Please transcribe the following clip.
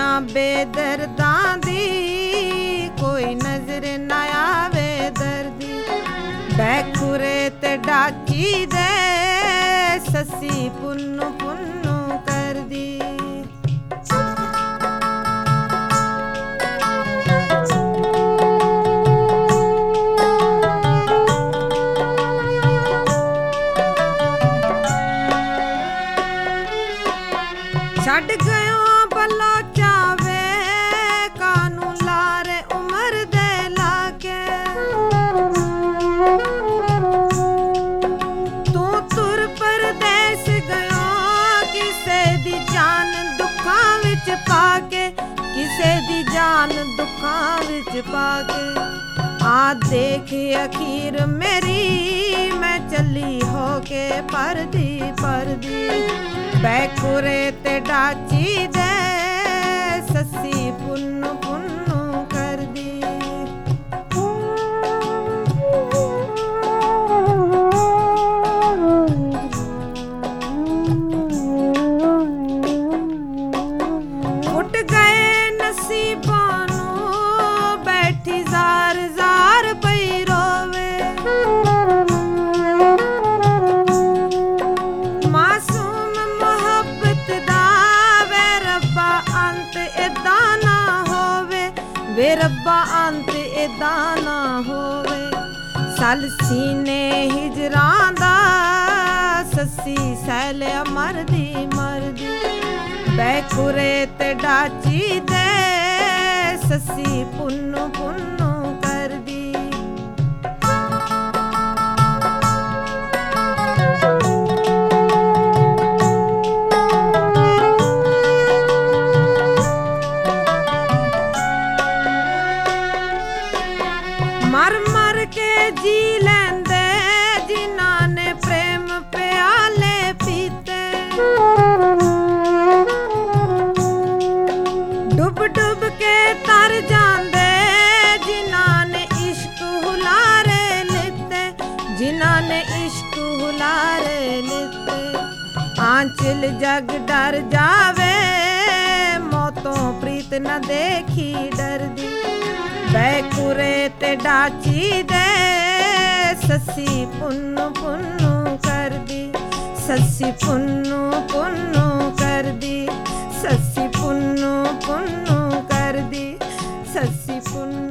दुनिया बेदर्दां दी, कोई नजर ना आवे दर्दी। बैखुरे ते डाची दे ससी पुन्नू पुन्नू कर दी। छड़ गयो बलोचा वे कानू लारे उमर दे लागे। तू तुर परदेस गयो किसे दी जान दुखां विच पाके, किसे दी जान दुखां विच पाके। आ देख अखीर मेरी मैं चली होके परदी परदी। बैखुरे ते डाची दे ससी पुन्नू पुन्नू कर दी। उठ गए नसीबों नू बैठी जार जार पई रोवे। वे रब्बा अंत एदा ना होवे। साल सीने हिजरां दा ससी सैलिया मरदी मरदी। बैखुरे ते डाची दे ससी पुन्नू पुन्नू कर दी। मर मर के जी लेंदे जिन्हां ने प्रेम प्याले पीते। डुब डुब के तर जांदे जिन्हां ने इश्क हुलारे लिते, जिन्हां ने इश्क हुलारे लिते। आंचल जग डर जावे मौतों प्रीत न देखी डरदी। बैखुरे ते डाची दे ससी पुन्नू पुन्नू कर दी। ससी पुन्नू पुन्नू कर दी। ससी पुन्नू पुन्नू कर दी। ससी पुन्नू